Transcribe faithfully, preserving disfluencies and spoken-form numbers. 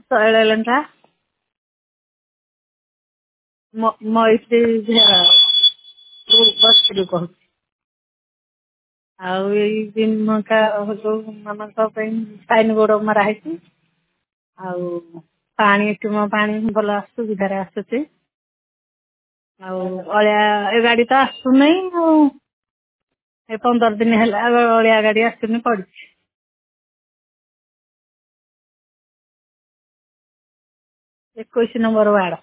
ଶୈଳେନ୍ଦ୍ରା ମଇତ୍ରୀ ଝିଅ ବସ୍ତିରୁ କହୁଛି। ଆଉ ଏଇ ଦିନକା ଯୋଉ ମାନଙ୍କ ପାଇଁ ସାଇନ ବୋର୍ଡ ମରା ହେଇଛି। ଆଉ ପାଣି ତୁମ ପାଣି ଭଲ ସୁବିଧାରେ ଆସୁଛି। ଆଉ ଅଳିଆ ଏ ଗାଡି ତ ଆସୁନାହିଁ ଆଉ ଏ ପନ୍ଦର ଦିନ ହେଲା ଅଳିଆ ଗାଡି ଆସୁନି ପଡିଛି। ଏକୋଇଶି ନମ୍ବର ୱାର୍ଡ।